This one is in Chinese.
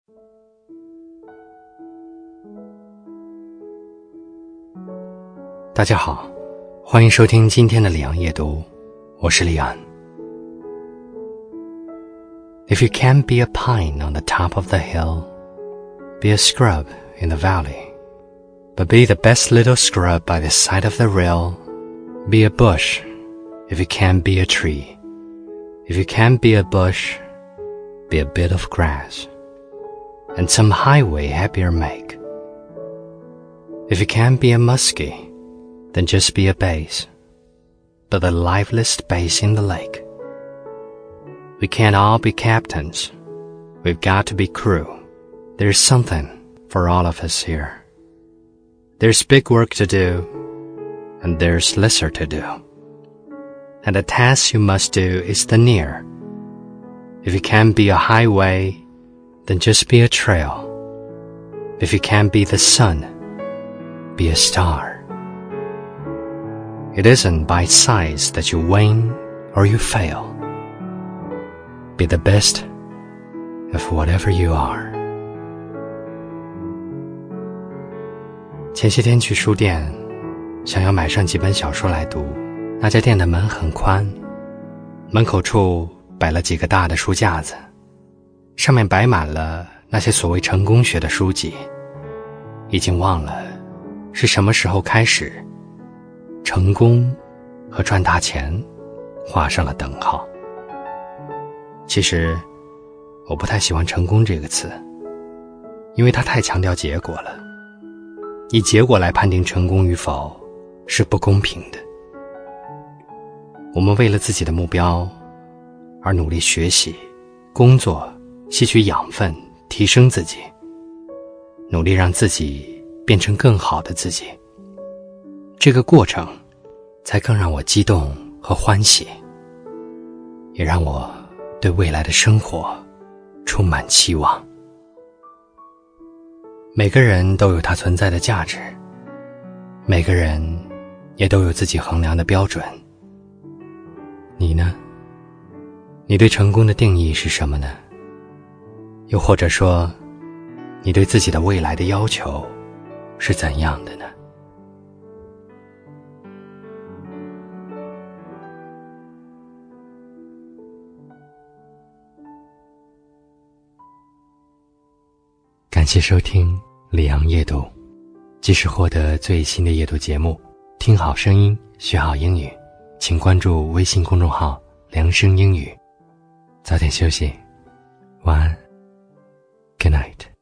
大家好，欢迎收听今天的里昂夜读，我是李安。If you can't be a pine on the top of the hill, be a scrub in the valley. But be the best little scrub by the side of the rail. Be a bush if you can't be a tree. If you can't be a bush, be a bit of grass. And some highway happier make. If you can't be a muskie, then just be a bass, but the liveliest bass in the lake. We can't all be captains. We've got to be crew. There's something for all of us here. There's big work to do, and there's lesser to do. And the task you must do is the near. If you can't be a highway, then just be a trail. If you can't be the sun, be a star.It isn't by size that you win or you fail. Be the best of whatever you are. 前些天去书店，想要买上几本小说来读，那家店的门很宽，门口处摆了几个大的书架子，上面摆满了那些所谓成功学的书籍，已经忘了是什么时候开始成功和赚大钱画上了等号。其实我不太喜欢成功这个词，因为它太强调结果了，以结果来判定成功与否是不公平的。我们为了自己的目标而努力学习、工作，吸取养分，提升自己，努力让自己变成更好的自己，这个过程才更让我激动和欢喜，也让我对未来的生活充满期望。每个人都有他存在的价值，每个人也都有自己衡量的标准。你呢？你对成功的定义是什么呢？又或者说，你对自己的未来的要求是怎样的呢？感谢收听里昂夜读，即时获得最新的夜读节目，听好声音，学好英语，请关注微信公众号良声英语。早点休息，晚安 Good night。